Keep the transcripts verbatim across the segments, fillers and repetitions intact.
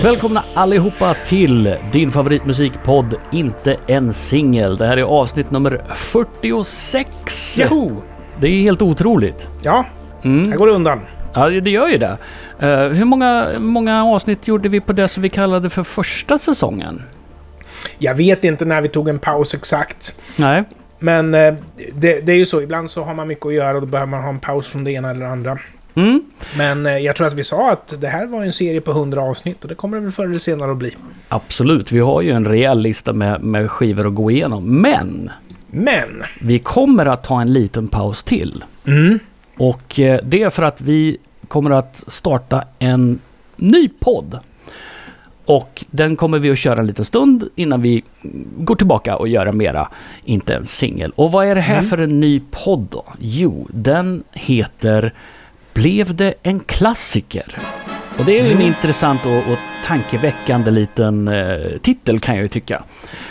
Välkomna allihopa till din favoritmusikpodd Inte en singel. Det här är avsnitt nummer fyrtiosex. Joho! Det är helt otroligt. Ja, mm. här går det undan. Ja, det gör ju det. Uh, hur många, många avsnitt gjorde vi på det som vi kallade för första säsongen? Jag vet inte när vi tog en paus exakt. Nej. Men uh, det, det är ju så, ibland så har man mycket att göra och då behöver man ha en paus från det ena eller andra. Mm. Men uh, jag tror att vi sa att det här var en serie på hundra avsnitt och det kommer det väl förr eller senare att bli. Absolut, vi har ju en rejäl lista med, med skivor att gå igenom. Men, Men vi kommer att ta en liten paus till. Mm. Och uh, det är för att vi kommer att starta en ny podd. Och den kommer vi att köra en liten stund innan vi går tillbaka och göra mera Inte en singel. Och vad är det här mm. för en ny podd då? Jo, den heter Blev det en klassiker? Och det är ju en mm. intressant och, och tankeväckande liten eh, titel kan jag ju tycka.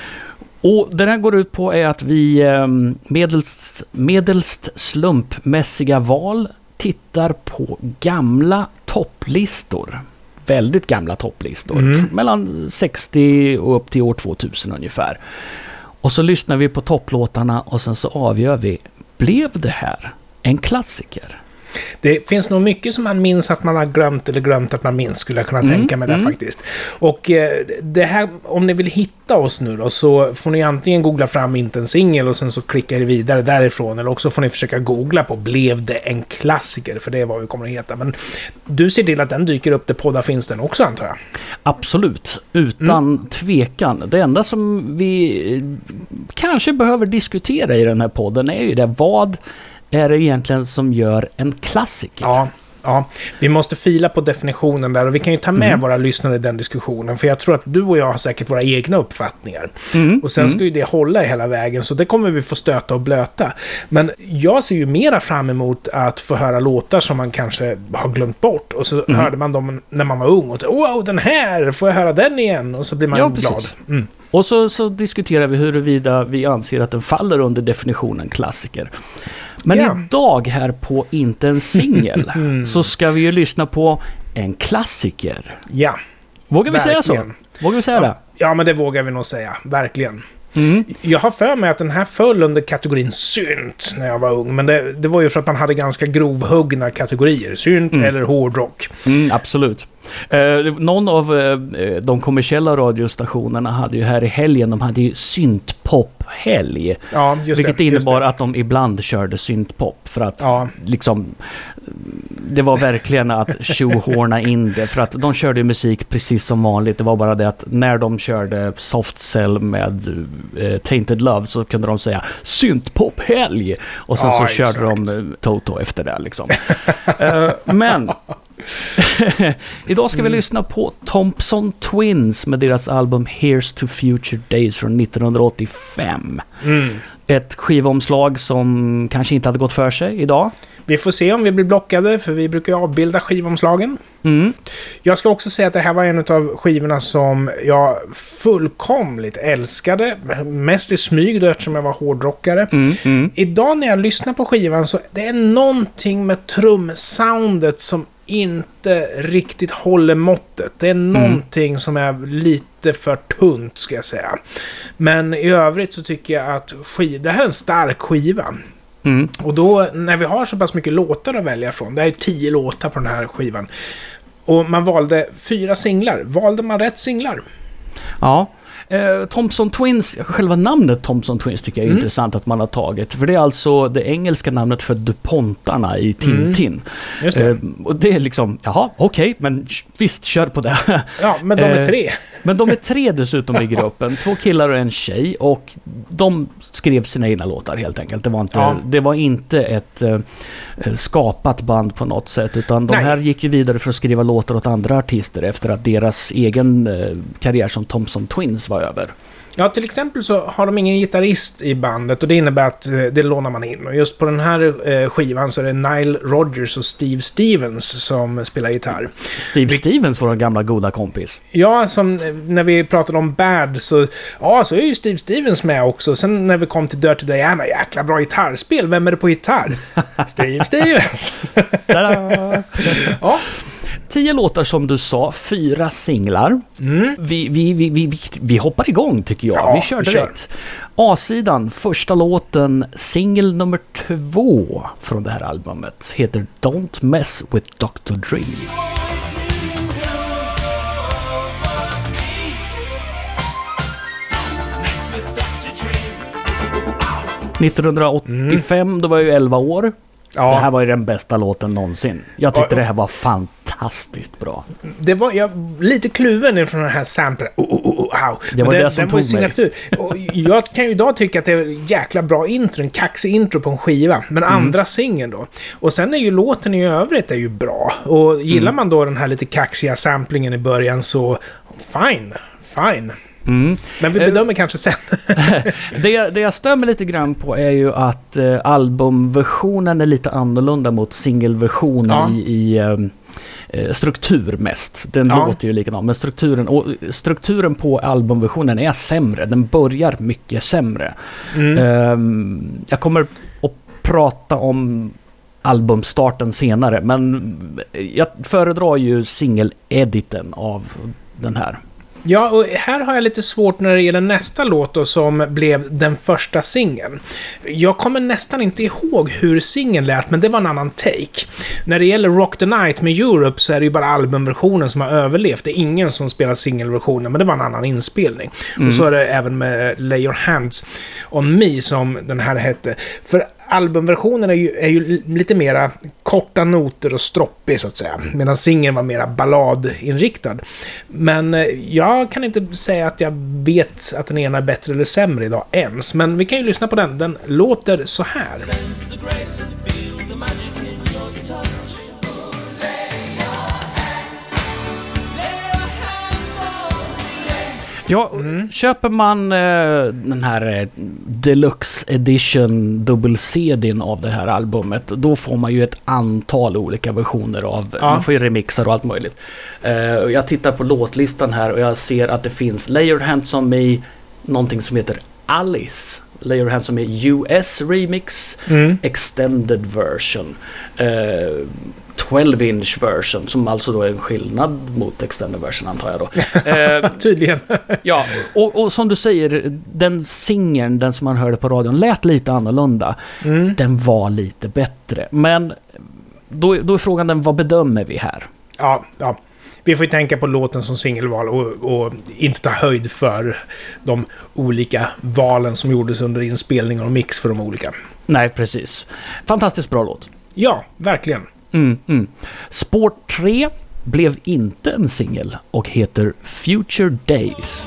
Och det här går ut på är att vi eh, medelst, medelst slumpmässiga val tittar på gamla topplistor. Väldigt gamla topplistor. Mm. Mellan sextio och upp till år tvåtusen ungefär. Och så lyssnar vi på topplåtarna och sen så avgör vi, blev det här en klassiker? Det finns nog mycket som man minns att man har glömt eller glömt att man minns, skulle jag kunna mm, tänka mig mm. där faktiskt. Och eh, det här, om ni vill hitta oss nu då, så får ni antingen googla fram Inte en singel och sen så klickar ni vidare därifrån, eller också får ni försöka googla på Blev det en klassiker, för det är vad vi kommer att heta. Men du ser till att den dyker upp, där poddar finns den också, antar jag. Absolut, utan mm. tvekan. Det enda som vi kanske behöver diskutera i den här podden är ju det, vad är det egentligen som gör en klassiker? Ja, ja, vi måste fila på definitionen där och vi kan ju ta med mm. våra lyssnare i den diskussionen, för jag tror att du och jag har säkert våra egna uppfattningar. Mm. Och sen ska mm. ju det hålla hela vägen, så det kommer vi få stöta och blöta. Men jag ser ju mera fram emot att få höra låtar som man kanske har glömt bort, och så mm. hörde man dem när man var ung och tänkte, wow, den här, får jag höra den igen? Och så blir man ja, glad. Mm. Och så, så diskuterar vi huruvida vi anser att den faller under definitionen klassiker. Men ja. idag här på Inte en singel mm. så ska vi ju lyssna på en klassiker. Ja. Vågar vi verkligen säga så? Vågar vi säga ja. det? Ja, men det vågar vi nog säga. Verkligen. Mm. Jag har för mig att den här föll under kategorin synt när jag var ung. Men det, det var ju för att man hade ganska grovhuggna kategorier. Synt mm. eller hårdrock. Mm, absolut. Eh, någon av eh, de kommersiella radiostationerna hade ju här i helgen, de hade ju syntpop-helg. Ja, just vilket det, innebar just det. att de ibland körde syntpop. För att ja. liksom, det var verkligen att tjohorna in det. För att de körde ju musik precis som vanligt. Det var bara det att när de körde Soft Cell med eh, Tainted Love så kunde de säga syntpop-helg. Och sen ja, så körde exakt. de eh, Toto efter det liksom. uh, men idag ska vi mm. lyssna på Thompson Twins med deras album Here's to Future Days från nittonhundraåttiofem. Mm. Ett skivomslag som kanske inte hade gått för sig idag. Vi får se om vi blir blockade, för vi brukar avbilda skivomslagen. Mm. Jag ska också säga att det här var en av skivorna som jag fullkomligt älskade. Mest i smyg, eftersom jag var hårdrockare. Mm. Mm. Idag när jag lyssnar på skivan så det är någonting med trumsoundet som inte riktigt håller måttet. Det är någonting mm. som är lite för tunt, ska jag säga. Men i övrigt så tycker jag att skiv- det här är en stark skiva. Mm. Och då, när vi har så pass mycket låtar att välja från, det är tio låtar på den här skivan, och man valde fyra singlar, valde man rätt singlar? Ja. Eh, Thompson Twins, själva namnet Thompson Twins tycker jag är mm. intressant att man har tagit. För det är alltså det engelska namnet för DuPontarna i Tintin. Mm. Just det. Eh, och det är liksom, jaha, okej, okay, men visst, kör på det. Ja, men de är tre. Eh, men de är tre dessutom i gruppen. Två killar och en tjej. Och de skrev sina egna låtar helt enkelt. Det var inte, ja. det var inte ett eh, skapat band på något sätt. Utan de Nej. här gick ju vidare för att skriva låtar åt andra artister efter att deras egen eh, karriär som Thompson Twins var över. Ja, till exempel så har de ingen gitarrist i bandet och det innebär att eh, det lånar man in. Och just på den här eh, skivan så är det Nile Rodgers och Steve Stevens som spelar gitarr. Steve vi... Stevens, vår gamla goda kompis. Ja, som när vi pratade om Bad så, ja, så är ju Steve Stevens med också. Sen när vi kom till Dirty Diana, jäkla bra gitarrspel. Vem är det på gitarr? Steve Stevens. Ja. tio låtar som du sa, fyra singlar. Mm. Vi, vi, vi, vi, vi, vi hoppar igång tycker jag. Ja, vi kör vi direkt. A-sidan, första låten, singel nummer två från det här albumet, heter Don't Mess with doktor Dre. nittonhundraåttiofem, mm. då var jag ju elva år. Ja. Det här var ju den bästa låten någonsin. Jag tyckte ja, det här var fantastiskt bra. Det var jag lite kluven från den här samplen. Oh, oh, oh, oh. Det var det, det som tog mig. Och jag kan ju idag tycka att det är en jäkla bra intro, en kaxig intro på en skiva. Men mm. andra singeln då. Och sen är ju låten i övrigt är ju bra. Och gillar mm. man då den här lite kaxiga samplingen i början så fine, fine. Mm. Men vi bedömer uh, kanske sen. det, det jag stämmer lite grann på är ju att uh, albumversionen är lite annorlunda mot singelversionen ja. i, i um, struktur mest. Den ja. låter ju likadant, men strukturen, och strukturen på albumversionen är sämre. Den börjar mycket sämre. Mm. Um, jag kommer att prata om albumstarten senare, men jag föredrar ju singelediten av den här. Ja, och här har jag lite svårt när det gäller nästa låt då, som blev den första singeln. Jag kommer nästan inte ihåg hur singeln lät, men det var en annan take. När det gäller Rock the Night med Europe så är det ju bara albumversionen som har överlevt. Det är ingen som spelar singelversionen, men det var en annan inspelning. Mm. Och så är det även med Lay Your Hands on Me som den här hette. För albumversionen är ju, är ju lite mera korta noter och stroppig så att säga. Medan singeln var mera balladinriktad. Men jag kan inte säga att jag vet att den ena är bättre eller sämre idag ens. Men vi kan ju lyssna på den. Den låter så här. Ja, mm. köper man eh, den här eh, Deluxe Edition dubbel-C D:n av det här albumet, då får man ju ett antal olika versioner av, ja. man får ju remixar och allt möjligt. Eh, jag tittar på låtlistan här och jag ser att det finns Lay Your Hands on Me, någonting som heter Alice. Lay Your Hands on Me U S Remix, mm. Extended Version, eh, tolv inch version, som alltså då är en skillnad mot extended version antar jag då. Eh, Tydligen. Ja, och, och som du säger, den singeln, den som man hörde på radion, lät lite annorlunda. Mm. Den var lite bättre. Men då, då är frågan den, vad bedömer vi här? Ja, ja. Vi får ju tänka på låten som singelval och, och inte ta höjd för de olika valen som gjordes under inspelningen och mix för de olika. Nej, precis. Fantastiskt bra låt. Ja, verkligen. Mm, mm. Spår tre blev inte en singel och heter Future Days.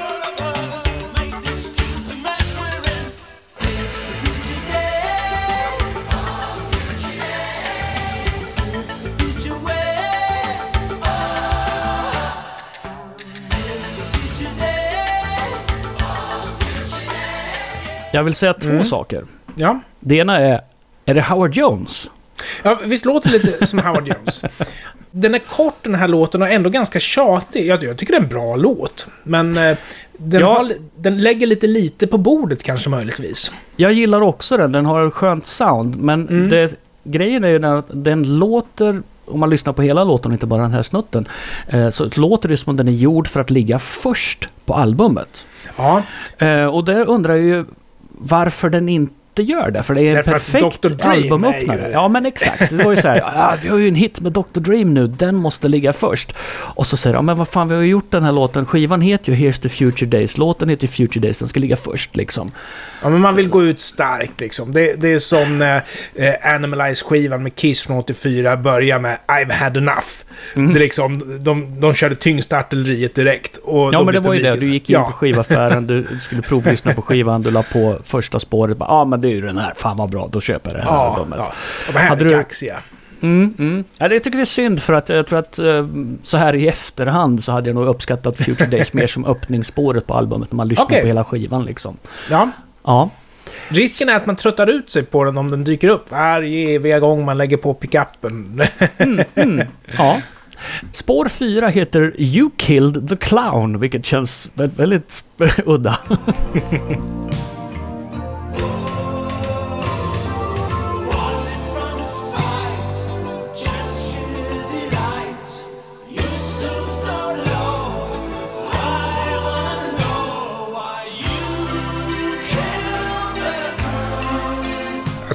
Jag vill säga två mm. saker. Ja. Det ena är, är det Howard Jones? Ja, visst låter lite som Howard Jones. Den är kort den här låten och ändå ganska tjatig. Jag, jag tycker det är en bra låt. Men eh, den, ja. har, den lägger lite lite på bordet kanske möjligtvis. Jag gillar också den. Den har ett skönt sound. Men mm. det, grejen är ju att den låter, om man lyssnar på hela låten och inte bara den här snutten, eh, så låter det som om den är gjord för att ligga först på albumet. Ja. Eh, och där undrar jag ju varför den inte gör det, för det är en Därför perfekt albumöppnare. Ju... Ja, men exakt. Det var ju så här, ah, vi har ju en hit med doktor Dream nu, den måste ligga först. Och så säger de, ja, men vad fan, vi har ju gjort den här låten. Skivan heter ju Here's the Future Days. Låten heter Future Days, den ska ligga först liksom. Ja, men man vill gå ut starkt liksom. Det, det är som när eh, Animalize-skivan med Kiss från åttiofyra börjar med I've had enough. Mm. Det är liksom, de, de körde tyngsta artilleriet direkt. Och ja, men det var ju det. Du gick in ja. på skivaffären, du skulle provlyssna på skivan, du la på första spåret. Ja, ah, men det är ju den här. Fan vad bra, då köper jag det här ja, albumet. Ja, och vad här är kaxiga. Mm, mm. Ja, det tycker jag är synd, för att jag tror att så här i efterhand så hade jag nog uppskattat Future Days mer som öppningsspåret på albumet när man lyssnar okay. på hela skivan liksom. Ja. Ja. Risken är att man tröttar ut sig på den om den dyker upp varje eviga gång man lägger på pickuppen. mm, mm. Ja. Spår fyra heter You Killed the Clown, vilket känns väldigt, väldigt udda.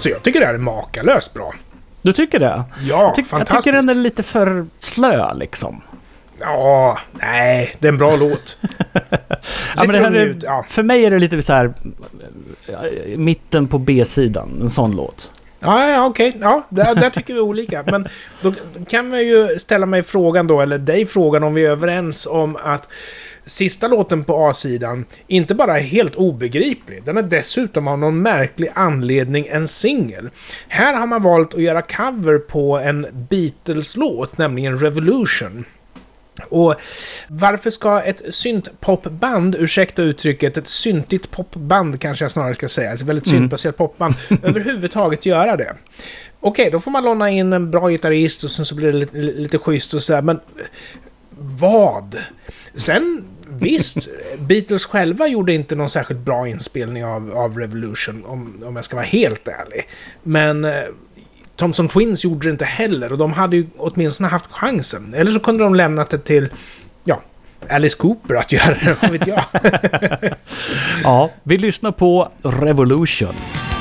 Alltså jag tycker det här är makalöst bra. Du tycker det? Ja, jag, tyck, fantastiskt. jag tycker den är lite för slö liksom. Ja, nej, det är en bra låt. Ja, men det här är, ja. För mig är det lite så här mitten på B-sidan, en sån låt. Ja, ja okej. Okay. Ja, där, där tycker vi olika. Men då kan vi ju ställa mig frågan då, eller dig frågan, om vi är överens om att sista låten på A-sidan inte bara är helt obegriplig, den är dessutom av någon märklig anledning en singel. Här har man valt att göra cover på en Beatles-låt, nämligen Revolution. Och varför ska ett syntpopband, ursäkta uttrycket, ett syntigt popband kanske jag snarare ska säga, ett väldigt mm. syntbaserat popband, överhuvudtaget göra det? Okej, då får man låna in en bra gitarrist och sen så blir det lite, lite schysst och så här, men vad? Sen, visst, Beatles själva gjorde inte någon särskilt bra inspelning av, av Revolution, om, om jag ska vara helt ärlig. Men Thompson Twins gjorde det inte heller, och de hade ju åtminstone haft chansen. Eller så kunde de lämnat det till, ja, Alice Cooper att göra det, vad vet jag. Ja, vi lyssnar på Revolution.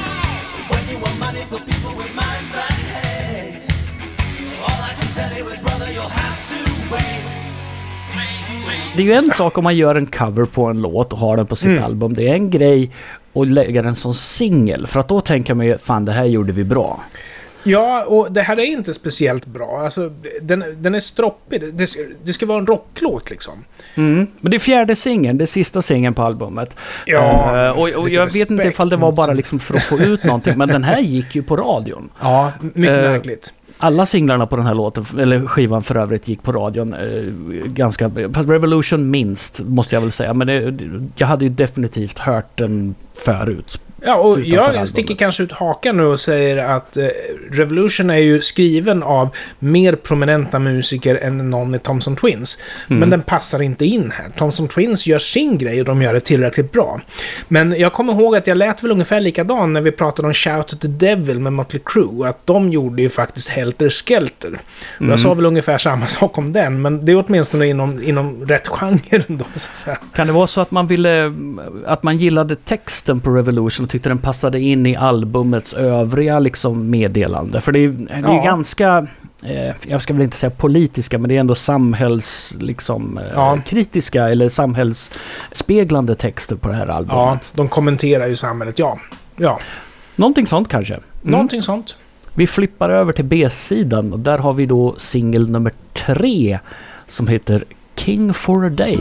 Det är ju en sak om man gör en cover på en låt och har den på sitt mm. album. Det är en grej att lägga den som singel, för att då tänker man ju, fan, det här gjorde vi bra. Ja, och det här är inte speciellt bra. Alltså, den, den är stroppig. Det, det ska vara en rocklåt liksom. Mm. Men det är fjärde singeln, det är sista singeln på albumet. Ja, uh, och och jag vet inte ifall det var bara liksom för att få ut någonting, men den här gick ju på radion. Ja, mycket uh, märkligt. Alla singlarna på den här låten, eller skivan för övrigt, gick på radion eh, ganska... Revolution minst, måste jag väl säga. Men det, jag hade ju definitivt hört den förut. Ja, och jag albumet. sticker kanske ut hakan nu och säger att eh, Revolution är ju skriven av mer prominenta musiker än någon i Thompson Twins. Mm. Men den passar inte in här. Thompson Twins gör sin grej och de gör det tillräckligt bra. Men jag kommer ihåg att jag lät väl ungefär likadan när vi pratade om Shout at the Devil med Mötley Crüe, att de gjorde ju faktiskt Helter Skelter. Mm. Jag sa väl ungefär samma sak om den, men det är åtminstone inom, inom rätt genre ändå, så att säga. Kan det vara så att man ville, att man gillade texten på Revolution och tyckte den passade in i albumets övriga liksom meddelande? För det är, det är ja. ganska, eh, jag ska väl inte säga politiska, men det är ändå samhälls liksom, eh, ja. kritiska eller samhällsspeglande texter på det här albumet. Ja, de kommenterar ju samhället, ja. ja. Någonting sånt kanske. Mm. Någonting sånt. Vi flippar över till B-sidan och där har vi då singel nummer tre som heter King for a Day.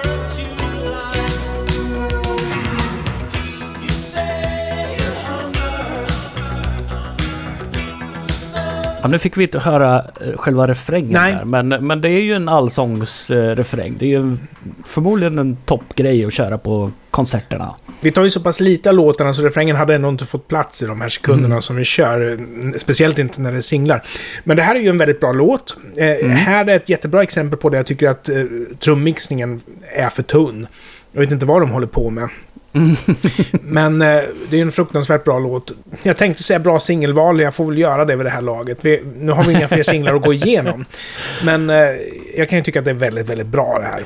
Ja, nu fick vi inte höra själva refrängen där, men, men det är ju en allsångsrefräng. Det är ju förmodligen en toppgrej att köra på konserterna. Vi tar ju så pass lite av låtarna så refrängen hade ändå inte fått plats i de här sekunderna mm. som vi kör. Speciellt inte när det singlar. Men det här är ju en väldigt bra låt. Eh, mm. Här är ett jättebra exempel på det. Jag tycker att eh, trummixningen är för tunn. Jag vet inte vad de håller på med. Mm. Men eh, det är en fruktansvärt bra låt. Jag tänkte säga bra singelval, jag får väl göra det vid det här laget. Vi, nu har vi inga fler singlar att gå igenom. Men eh, jag kan ju tycka att det är väldigt, väldigt bra det här.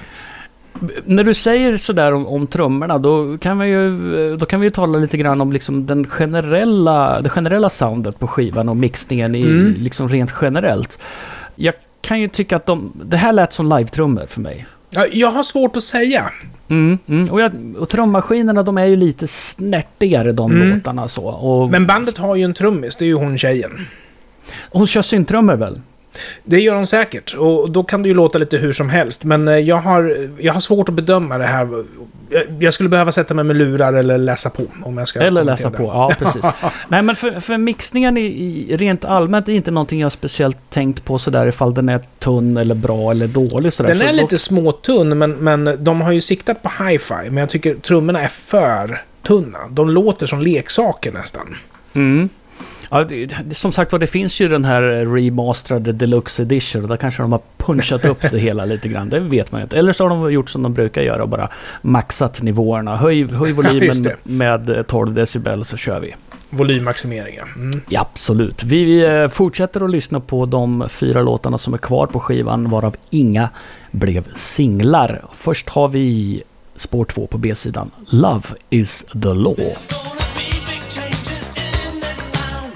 När du säger sådär om, om trummorna, då kan vi ju då kan vi ju tala lite grann om liksom den generella, det generella soundet på skivan och mixningen i, mm. liksom rent generellt. Jag kan ju tycka att de, det här lät som live-trummor för mig. Ja, jag har svårt att säga. Mm, mm. Och, jag, och trummaskinerna, de är ju lite snärtigare, de mm. låtarna så. Och, men bandet har ju en trummis, det är ju hon tjejen. Hon kör syntrummor väl? Det gör hon säkert, och då kan det ju låta lite hur som helst. Men jag har, jag har svårt att bedöma det här. Jag skulle behöva sätta mig med lurar eller läsa på. Om jag ska eller läsa på, ja precis. Nej, men för, för mixningen i, i rent allmänt är inte någonting jag speciellt tänkt på sådär ifall den är tunn eller bra eller dålig. Sådär. Den är så lite då... småtunn, men, men de har ju siktat på hi-fi. Men jag tycker trummorna är för tunna. De låter som leksaker nästan. Mm. Ja, det, som sagt var, det finns ju den här remasterade deluxe edition och där kanske de har punchat upp det hela lite grann, det vet man ju inte. Eller så har de gjort som de brukar göra och bara maxat nivåerna. Höj, höj volymen med tolv decibel så kör vi. Volymmaximeringen. Mm. Ja, absolut. Vi, vi fortsätter att lyssna på de fyra låtarna som är kvar på skivan, varav inga blev singlar. Först har vi spår två på B-sidan. Love is the law.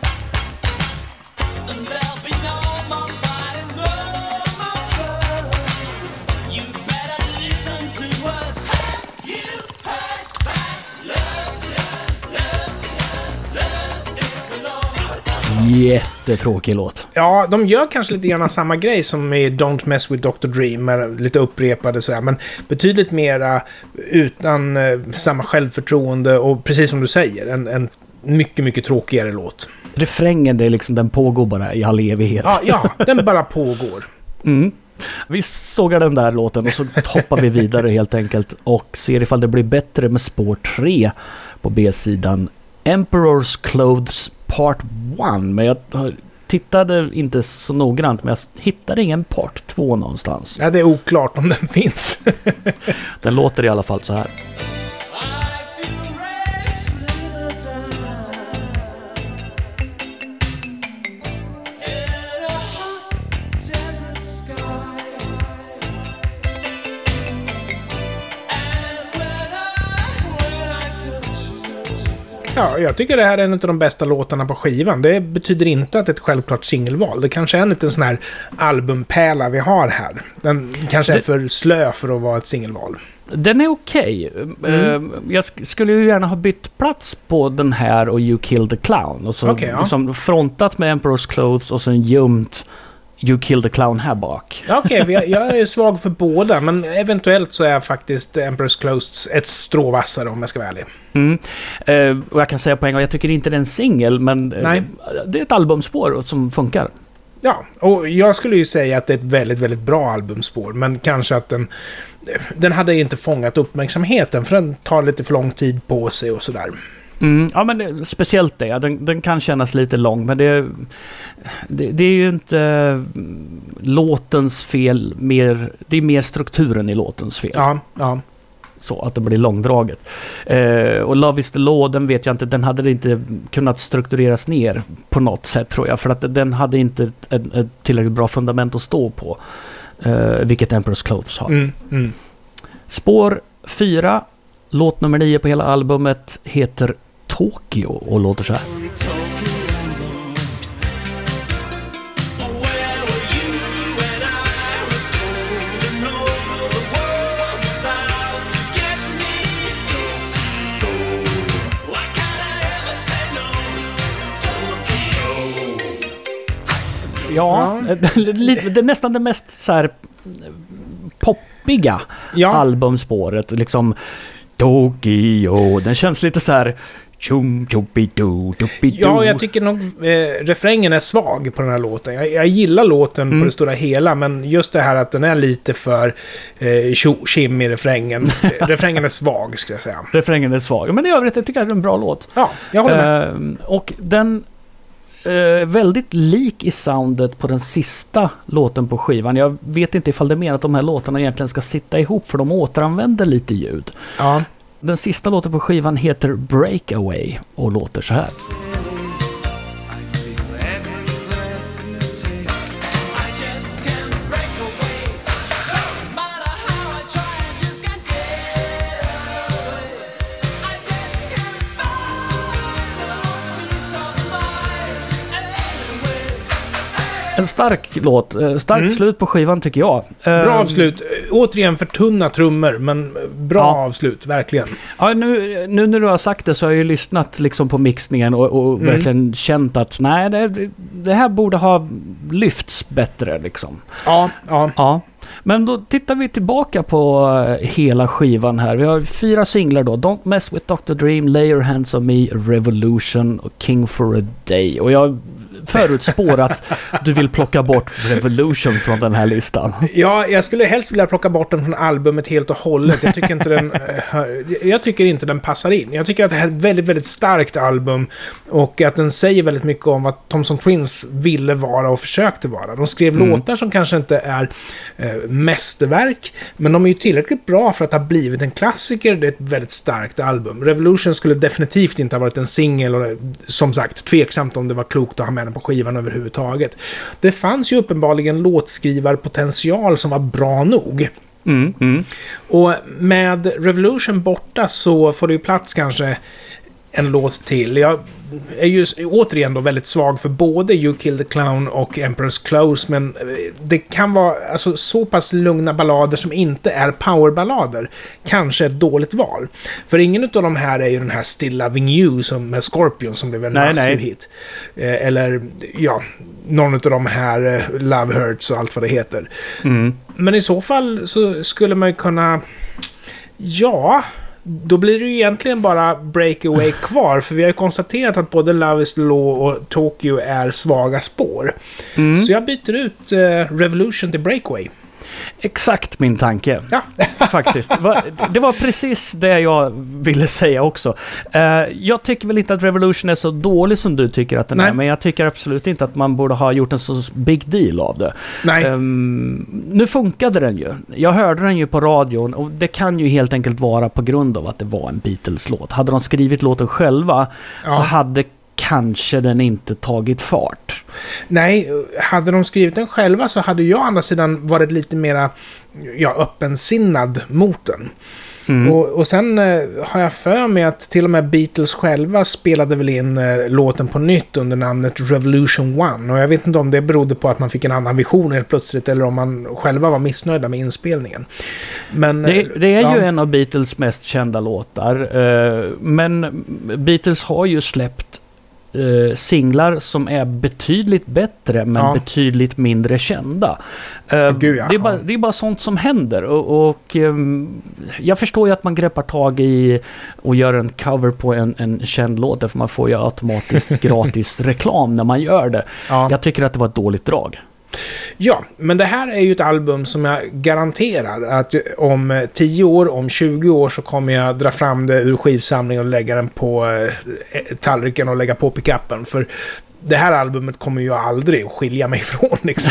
jättetråkig låt. Ja, de gör kanske lite grann samma grej som i Don't Mess With doktor Dream, med lite upprepade sådär, men betydligt mera utan eh, samma självförtroende och precis som du säger, en, en mycket, mycket tråkigare låt. Refrängen, det är liksom, den pågår bara i all evighet. Ja, ja, den bara pågår. Mm. Vi sågar den där låten och så hoppar vi vidare helt enkelt och ser ifall det blir bättre med spår tre på B-sidan. Emperor's Clothes Part ett. Men jag tittade inte så noggrant, men jag hittade ingen Part två någonstans. Ja, det är oklart om den finns. Den låter i alla fall så här. Ja, jag tycker det här är en av de bästa låtarna på skivan. Det betyder inte att det är ett självklart singelval. Det kanske är en liten sån här albumpärla vi har här. Den kanske är det... för slö för att vara ett singelval. Den är okej. Okay. Mm. Jag skulle ju gärna ha bytt plats på den här och You Killed the Clown. Och så okay, ja. liksom frontat med Emperor's Clothes och sen gömt You Killed the Clown här bak. Okej, okay, jag, jag är svag för båda, men eventuellt så är faktiskt Emperor's Clothes ett stråvassare om jag ska vara ärlig. Mm. Uh, och jag kan säga på en gång, jag tycker inte det är en singel, men uh, det är ett albumspår som funkar. Ja, och jag skulle ju säga att det är ett väldigt, väldigt bra albumspår, men kanske att den, den hade inte fångat uppmärksamheten, för den tar lite för lång tid på sig och sådär. Mm, ja, men det, speciellt det. Den, den kan kännas lite lång, men det, det, det är ju inte uh, låtens fel, mer, det är mer strukturen i låtens fel. Ja, ja. Så att det blir långdraget. Uh, och Love is the Law, den vet jag inte, den hade inte kunnat struktureras ner på något sätt, tror jag, för att den hade inte ett, ett, ett tillräckligt bra fundament att stå på, uh, vilket Emperor's Clothes har. Mm, mm. Spår fyra, låt nummer nio på hela albumet, heter Tokyo och låter så här. Ja, det är nästan det mest så här poppiga ja. albumspåret, liksom Tokyo. Den känns lite så här Chum, chupido, chupido. Ja, jag tycker nog eh, refrängen är svag på den här låten. Jag, jag gillar låten mm. på det stora hela, men just det här att den är lite för eh, tjo-tjim i refrängen. Refrängen är svag, ska jag säga. Refrängen är svag, men i övrigt jag tycker jag det är en bra låt. Ja, jag håller med. Eh, och den eh, väldigt lik i soundet på den sista låten på skivan. Jag vet inte ifall det är mer att de här låtarna egentligen ska sitta ihop, för de återanvänder lite ljud. Ja. Den sista låten på skivan heter Breakaway och låter så här. En stark låt, starkt mm. slut på skivan tycker jag. Bra avslut. Återigen för tunna trummor, men bra ja. avslut, verkligen. Ja, nu, nu när du har sagt det så har jag ju lyssnat liksom på mixningen och, och mm. verkligen känt att nej, det, det här borde ha lyfts bättre liksom. Ja, ja. ja. Men då tittar vi tillbaka på hela skivan här. Vi har fyra singlar då. Don't Mess With doktor Dream, Lay Your Hands On Me, Revolution och King For A Day. Och jag förutspår att du vill plocka bort Revolution från den här listan. Ja, jag skulle helst vilja plocka bort den från albumet helt och hållet. Jag tycker inte den, jag tycker inte den passar in. Jag tycker att det här är ett väldigt, väldigt starkt album och att den säger väldigt mycket om vad Thompson Twins ville vara och försökte vara. De skrev mm. låtar som kanske inte är eh, mästerverk, men de är ju tillräckligt bra för att ha blivit en klassiker. Det är ett väldigt starkt album. Revolution skulle definitivt inte ha varit en singel och som sagt, tveksamt om det var klokt att ha med den på skivan överhuvudtaget. Det fanns ju uppenbarligen låtskrivarpotential som var bra nog. Mm, mm. Och med Revolution borta så får det ju plats kanske en låt till. Jag är ju återigen då väldigt svag för både You Killed the Clown och Emperor's Close, men det kan vara alltså, så pass lugna ballader som inte är powerballader. Kanske ett dåligt val. För ingen av de här är ju den här Still Loving You som med Scorpion som blev en nej, massiv nej. hit. Eh, eller, ja, någon av de här eh, Love Hurts och allt vad det heter. Mm. Men i så fall så skulle man ju kunna... Ja... Då blir det ju egentligen bara Breakaway kvar. För vi har ju konstaterat att både Love is the Law och Tokyo är svaga spår. Mm. Så jag byter ut uh, Revolution till Breakaway. Exakt min tanke. Ja. Faktiskt. Det var precis det jag ville säga också. Jag tycker väl inte att Revolution är så dålig som du tycker att den Nej. är. Men jag tycker absolut inte att man borde ha gjort en så big deal av det. Nej. Um, nu funkade den ju. Jag hörde den ju på radion. Och det kan ju helt enkelt vara på grund av att det var en Beatles-låt. Hade de skrivit låten själva ja. så hade kanske den inte tagit fart. Nej, hade de skrivit den själva så hade jag å andra sidan varit lite mera ja, öppensinnad mot den. Mm. Och, och sen eh, har jag för mig att till och med Beatles själva spelade väl in eh, låten på nytt under namnet Revolution One. Och jag vet inte om det berodde på att man fick en annan vision helt plötsligt eller om man själva var missnöjda med inspelningen. Men, det, det är ja. ju en av Beatles mest kända låtar. Eh, men Beatles har ju släppt Uh, singlar som är betydligt bättre men ja. betydligt mindre kända. Uh, Gud, ja. det, är bara, det är bara sånt som händer och, och um, jag förstår ju att man greppar tag i och gör en cover på en, en känd låt därför man får ju automatiskt gratis reklam när man gör det. Ja. Jag tycker att det var ett dåligt drag. Ja, men det här är ju ett album som jag garanterar att om tio år, om tjugo år så kommer jag dra fram det ur skivsamlingen och lägga den på eh, tallriken och lägga på pickuppen. För det här albumet kommer ju aldrig att skilja mig ifrån liksom.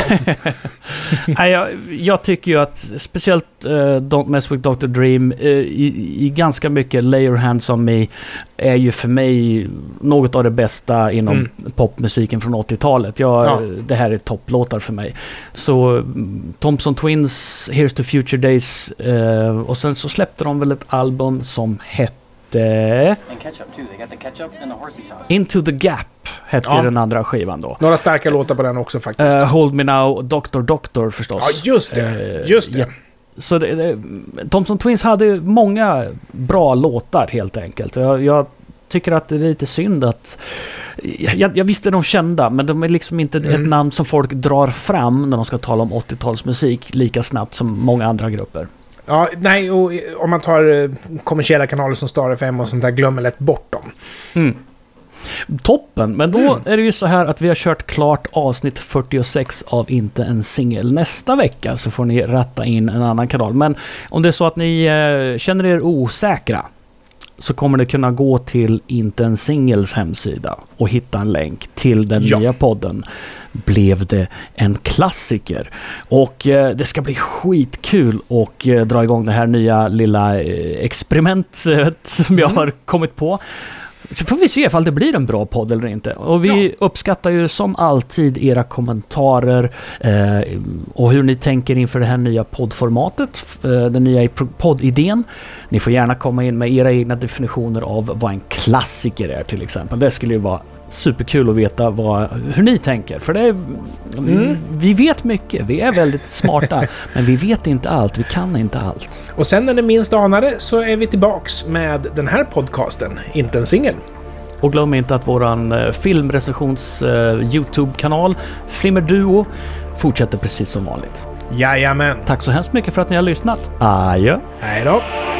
Nej, jag, jag tycker ju att speciellt uh, Don't Mess With Doctor Dream uh, i, i ganska mycket Lay Your Hands On Me är ju för mig något av det bästa inom mm. popmusiken från åttiotalet. Jag, ja. Det här är topplåtar för mig. Så Thompson Twins, Here's to Future Days uh, och sen så släppte de väl ett album som hette Into the Gap hette ja. den andra skivan då. Några starka låtar på den också faktiskt. Uh, Hold Me Now, Doctor Doctor förstås. Ja, just det. Uh, just det. Ja, så det, det, Thompson Twins hade många bra låtar helt enkelt. Jag, jag tycker att det är lite synd att jag, jag visste de kända, men de är liksom inte mm. ett namn som folk drar fram när de ska tala om åttiotalsmusik lika snabbt som många andra grupper. Ja, nej, och om man tar kommersiella kanaler som Star F M och sånt där, glömmer lätt bort dem. Mm. Toppen, men då mm. är det ju så här att vi har kört klart avsnitt fyrtiosex av Inte en singel. Nästa vecka så får ni ratta in en annan kanal. Men om det är så att ni eh, känner er osäkra så kommer det kunna gå till Inte en singels hemsida och hitta en länk till den ja. nya podden. Blev det en klassiker. Och eh, det ska bli skitkul och eh, dra igång det här nya lilla eh, experimentet som jag mm. har kommit på. Så får vi se ifall det blir en bra podd eller inte. Och vi ja. uppskattar ju som alltid era kommentarer eh, och hur ni tänker inför det här nya poddformatet, eh, den nya poddidén. Ni får gärna komma in med era egna definitioner av vad en klassiker är till exempel. Det skulle ju vara superkul att veta vad, hur ni tänker. För det är, mm. vi vet mycket, vi är väldigt smarta, men vi vet inte allt, vi kan inte allt. Och sen när ni minst anar det så är vi tillbaks med den här podcasten, Inte en singel. Och glöm inte att våran uh, filmrecensions uh, YouTube-kanal Flimmer Duo fortsätter precis som vanligt. Jajamän. Tack så hemskt mycket för att ni har lyssnat. Adjö. Hej då.